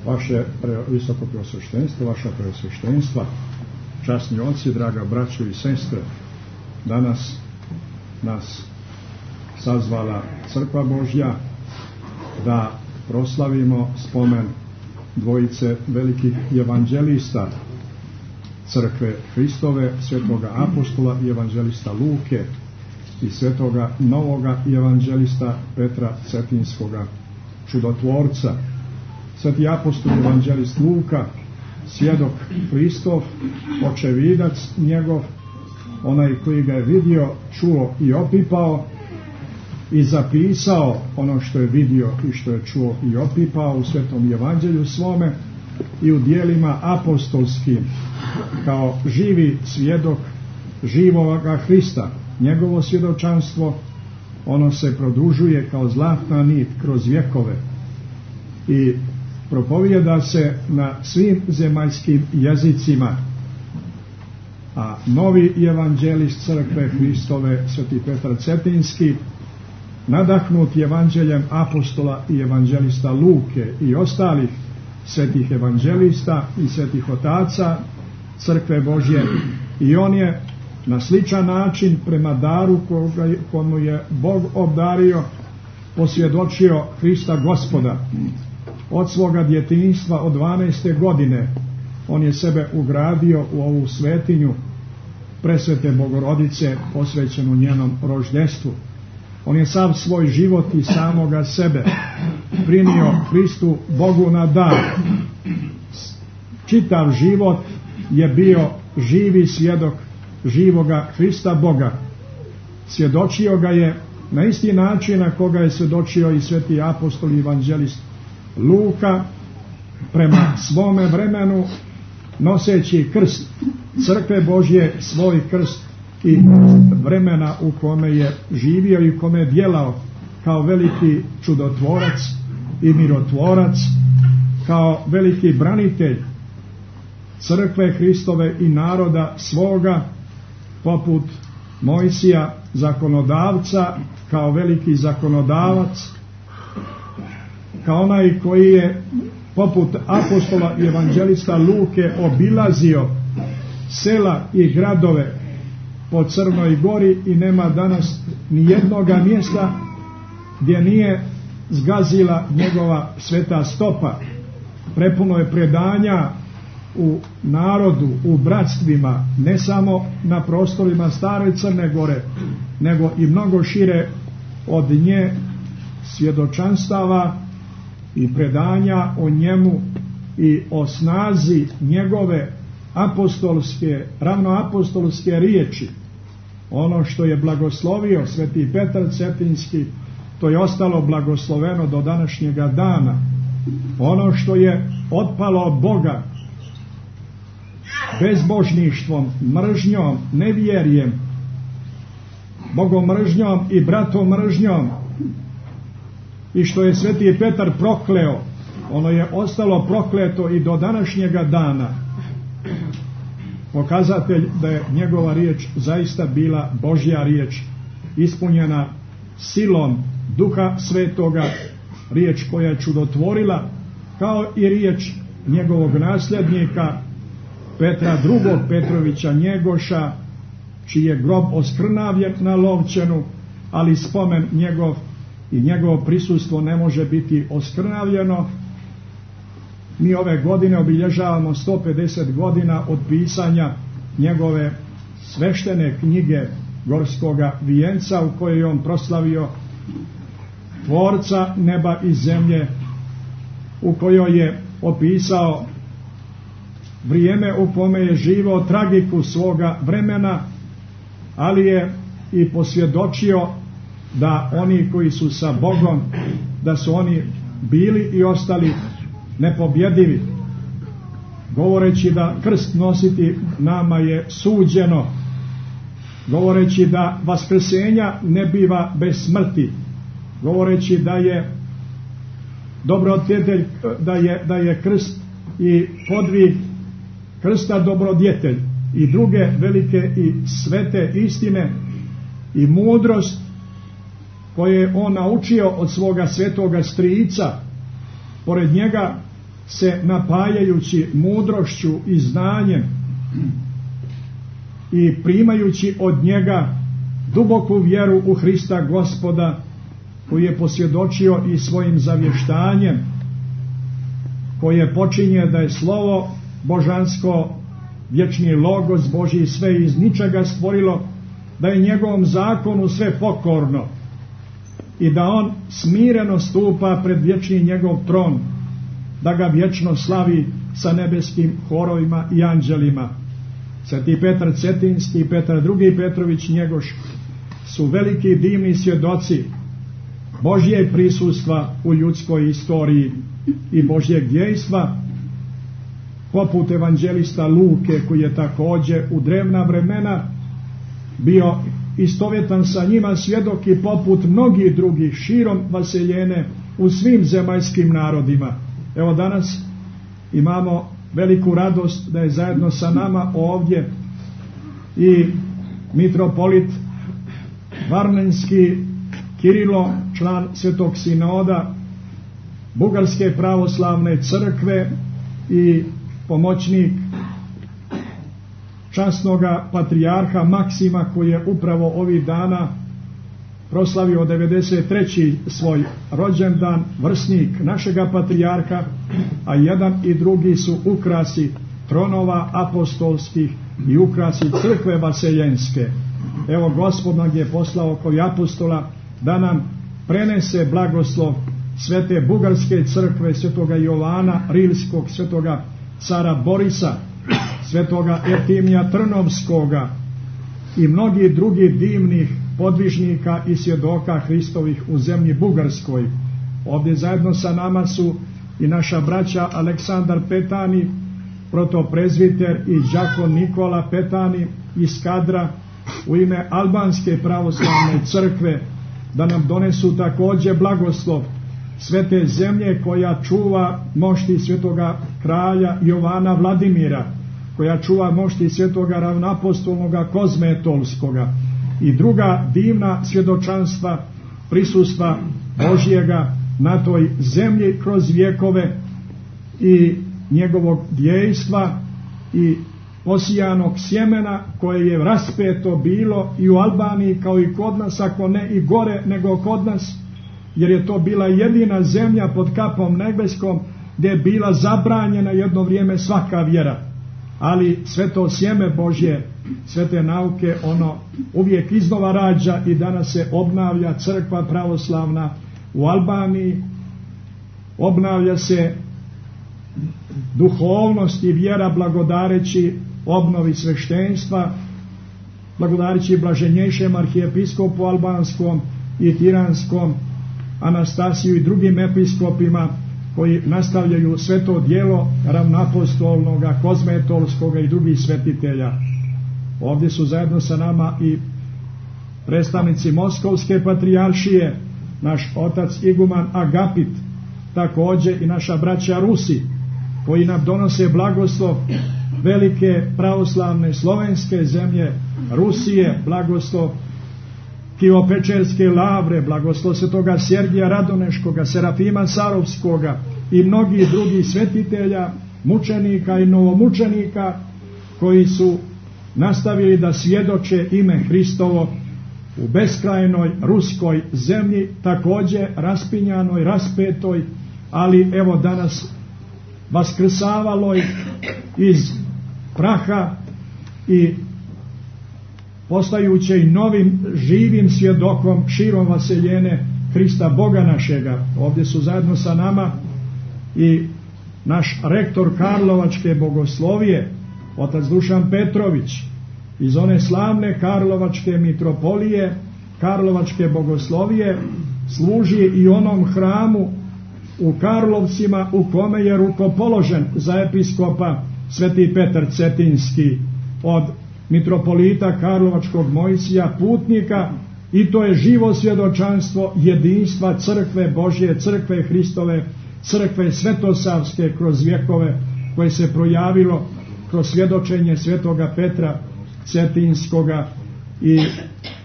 vaše visoko preosveštenstvo, vaša preosveštenstva, časni oci, draga braćo i sestre, danas nas sazvala Crkva Božja da proslavimo spomen dvojice velikih evanđelista Crkve Hristove, svetoga apostola i evanđelista Luke i svetoga novoga evanđelista Petra Cetinskoga, čudotvorca. Sveti apostol evanđelist Luka, svjedok Hristov, očevidac njegov, onaj koji ga je vidio, čuo i opipao i zapisao ono što je vidio i što je čuo i opipao u svetom evanđelju svome i u dijelima apostolskim kao živi svjedok živoga Hrista. Njegovo svjedočanstvo, ono se produžuje kao zlatna nit kroz vjekove i propovijeda se na svim zemaljskim jezicima. A novi evanđelist Crkve Hristove, sveti Petar Cetinski, nadahnut evanđeljem apostola i evanđelista Luke i ostalih svetih evanđelista i svetih otaca Crkve Božje, i on je na sličan način prema daru komu je Bog obdario posvjedočio Hrista Gospoda. Od svoga djetinjstva, od 12. godine, on je sebe ugradio u ovu svetinju presvete Bogorodice, posvećenu njenom roždestvu. On je sav svoj život i samoga sebe primio Hristu Bogu na dar. Čitav život je bio živi svjedok živoga Hrista Boga. Svjedočio ga je na isti način na koga je svjedočio i sveti apostol i evanđelist Luka, prema svome vremenu, noseći krst Crkve Božje, svoj krst i vremena u kome je živio i u kome je djelao kao veliki čudotvorac i mirotvorac, kao veliki branitelj Crkve Hristove i naroda svoga, poput Mojsija zakonodavca, kao veliki zakonodavac, kao onaj koji je poput apostola i evanđelista Luke obilazio sela i gradove po Crnoj Gori i nema danas ni jednoga mjesta gdje nije zgazila njegova sveta stopa. Prepuno je predanja u narodu, u bratstvima, ne samo na prostorima stare Crne Gore, nego i mnogo šire od nje, svjedočanstava i predanja o njemu i o snazi njegove apostolske, ravnoapostolske riječi. Ono što je blagoslovio sveti Petar Cetinski, to je ostalo blagosloveno do današnjega dana. Ono što je otpalo od Boga bezbožništvom, mržnjom, nevjerjem, bogomržnjom i bratomržnjom, i što je sveti Petar prokleo, ono je ostalo prokleto i do današnjega dana. Pokazatelj da je njegova riječ zaista bila Božja riječ, ispunjena silom Duha Svetoga, riječ koja je čudotvorila, kao i riječ njegovog nasljednika Petra II. Petrovića Njegoša, čiji je grob oskrnavljen na Lovćenu, ali spomen njegov i njegovo prisustvo ne može biti oskrnavljeno. Mi ove godine obilježavamo 150 godina od pisanja njegove sveštene knjige Gorskoga vijenca, u kojoj je on proslavio Tvorca neba i zemlje, u kojoj je opisao vrijeme u kome je živio, tragiku svoga vremena, ali je i posvjedočio da oni koji su sa Bogom, da su oni bili i ostali nepobjedivi, govoreći da krst nositi nama je suđeno, govoreći da vaskrsenja ne biva bez smrti, govoreći da je dobrodjetelj, da je krst i podvig krsta dobrodjetelj i druge velike i svete istine i mudrost koje je on naučio od svoga svetoga strica. Pored njega se napajajući mudrošću i znanjem i primajući od njega duboku vjeru u Hrista Gospoda, koji je posvjedočio i svojim zavještanjem, koje počinje da je slovo božansko, vječni logos Božji sve iz ničega stvorilo, da je njegovom zakonu sve pokorno i da on smireno stupa pred vječni njegov tron, da ga vječno slavi sa nebeskim horovima i anđelima. Sveti Petar Cetinski i Petar II. Petrović Njegoš su veliki divni svjedoci Božjeg prisustva u ljudskoj istoriji i Božjeg djejstva, poput evanđelista Luke, koji je također u drevna vremena bio istovjetan sa njima, svjedok i poput mnogih drugih širom vaseljene u svim zemaljskim narodima. Evo danas imamo veliku radost da je zajedno sa nama ovdje i mitropolit Varnenski Kirilo, član Svetog sinoda Bugarske pravoslavne crkve i pomoćnik časnoga patrijarha Maksima, koji je upravo ovih dana proslavio 93. svoj rođendan, vrsnik našega patrijarha, a jedan i drugi su ukrasi tronova apostolskih i ukrasi crkve vaseljenske. Evo Gospod nam je poslao koji apostola da nam prenese blagoslov svete Bugarske crkve, svetoga Jovana Rilskog, svetoga cara Borisa, svetoga Eftimija Trnovskoga i mnogih drugih divnih podvižnika i svjedoka Hristovih u zemlji Bugarskoj. Ovdje zajedno sa nama su i naša braća Aleksandar Petani, protoprezviter, i đakon Nikola Petani iz Skadra u ime Albanske pravoslavne crkve, da nam donesu također blagoslov svete zemlje koja čuva mošti svetoga kralja Jovana Vladimira, koja čuva mošti svetoga ravnapostolnoga Kozme Etolskoga i druga divna svjedočanstva prisustva Božjega na toj zemlji kroz vjekove i njegovog djejstva i posijanog sjemena koje je raspeto bilo i u Albaniji kao i kod nas, ako ne i gore nego kod nas, jer je to bila jedina zemlja pod kapom nebeskom gdje je bila zabranjena jedno vrijeme svaka vjera, ali sve to sjeme Božje, sve te nauke, ono uvijek iznova rađa i danas se obnavlja crkva pravoslavna u Albaniji, obnavlja se duhovnost i vjera blagodareći obnovi sveštenstva, blagodareći blaženjejšem arhijepiskopu albanskom i tiranskom Anastasiju i drugim episkopima koji nastavljaju sve to djelo ravnapostolnoga Kozme Etolskoga i drugih svetitelja. Ovdje su zajedno sa nama i predstavnici Moskovske patrijaršije, naš otac iguman Agapit, također i naša braća Rusi, koji nam donose blagoslov velike pravoslavne slovenske zemlje Rusije, blagoslov Kivopečerske lavre, blagoslov svetoga Sergija Radoneškoga, Serafima Sarovskoga i mnogih drugih svetitelja, mučenika i novomučenika koji su nastavili da svjedoče ime Hristovo u beskrajnoj ruskoj zemlji, također raspinjanoj, raspetoj, ali evo danas vaskrsavaloj iz praha i postajuće i novim živim svjedokom širom vaseljene Hrista Boga našega. Ovdje su zajedno sa nama i naš rektor Karlovačke bogoslovije, otac Dušan Petrović, iz one slavne Karlovačke mitropolije, Karlovačke bogoslovije, služi i onom hramu u Karlovcima u kome je rukopoložen za episkopa sveti Petar Cetinski od mitropolita Karlovačkog Mojsija Putnika, i to je živo svjedočanstvo jedinstva crkve Božje, crkve Hristove, crkve svetosavske kroz vjekove, koje se projavilo kroz svjedočenje svetoga Petra Cetinskoga i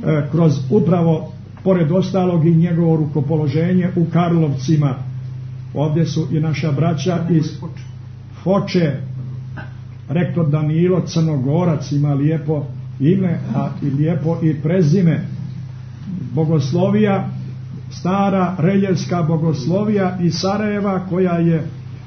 kroz upravo pored ostalog i njegovo rukopoloženje u Karlovcima. Ovdje su i naša braća iz Foče, rektor Danilo Crnogorac, ima lijepo ime, a i lijepo i prezime. Bogoslovija, stara reljevska bogoslovija iz Sarajeva, koja je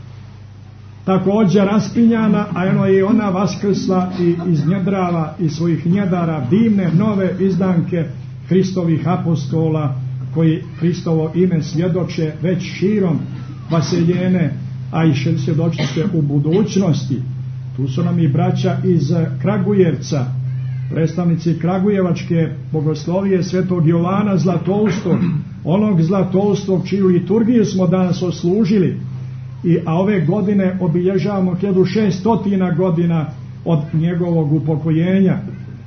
također raspinjana, a eno je ona vaskrsla i iznjedrala iz svojih njedara divne nove izdanke Hristovih apostola, koji Hristovo ime svjedoče već širom vaseljene, a i svjedočit će u budućnosti. Tu su nam i braća iz Kragujevca, predstavnici Kragujevačke bogoslovije svetog Jovana Zlatoustog, onog Zlatoustog čiju liturgiju smo danas oslužili, a ove godine obilježavamo 1600 godina od njegovog upokojenja.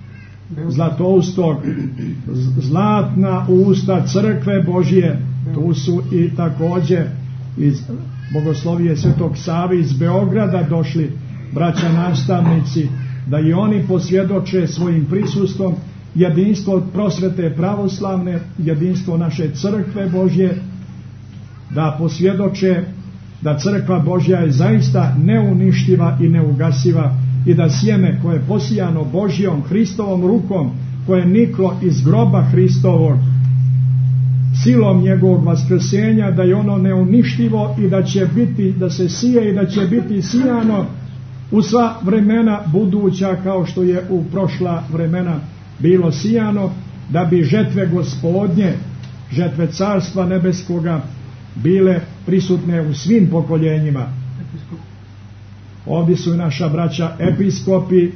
Zlatoustog, zlatna usta crkve Božje. Tu su i također iz bogoslovije svetog Save iz Beograda došli braća nastavnici, da i oni posvjedoče svojim prisustvom jedinstvo prosvete pravoslavne, jedinstvo naše crkve Božje, da posvjedoče da crkva Božja je zaista neuništiva i neugasiva i da sjeme koje je posijano Božjom Hristovom rukom, koje je niklo iz groba Hristovog silom njegovog vaskrsenja, da je ono neuništivo i da će biti, da se sije i da će biti sijano u sva vremena buduća, kao što je u prošla vremena bilo sijano, da bi žetve Gospodnje, žetve Carstva Nebeskoga bile prisutne u svim pokoljenjima. Ovdje su i naša braća episkopi,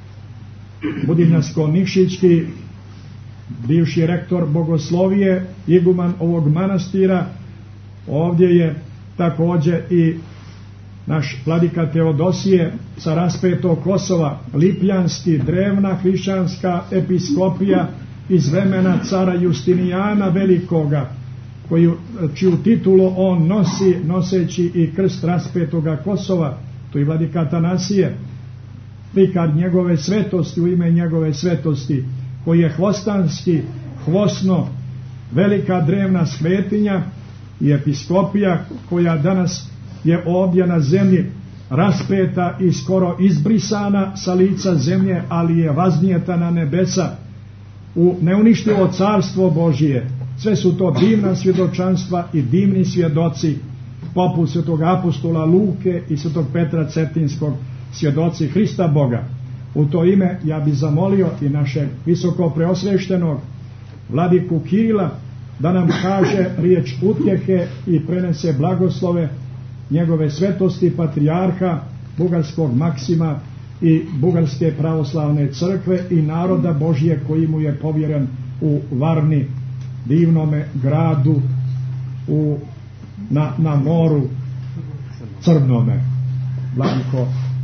Budimljansko-Nikšićki, bivši rektor bogoslovije, iguman ovog manastira. Ovdje je također i naš vladika Teodosije sa raspetog Kosova, Lipljanski, drevna hrišćanska episkopija iz vremena cara Justinijana Velikoga, čiju titulu on nosi, noseći i krst raspetoga Kosova. To je vladika Atanasije, prikad njegove svetosti, u ime njegove svetosti, koji je hvostanski, hvosno, velika drevna svetinja i episkopija koja danas je ovdje na zemlji raspeta i skoro izbrisana sa lica zemlje, ali je vaznijeta na nebesa u neuništivo carstvo Božije. Sve su to divna svjedočanstva i divni svjedoci, poput svetog apostola Luke i svetog Petra Cetinskog, svjedoci Hrista Boga. U to ime ja bi zamolio i našeg visoko preosveštenog vladiku Kirila da nam kaže riječ utjehe i prenese blagoslove njegove svetosti patrijarha Bugarskog Maksima i Bugarske pravoslavne crkve i naroda Božije koji mu je povjeren u Varni, divnome gradu na moru Crnome. Vladiko,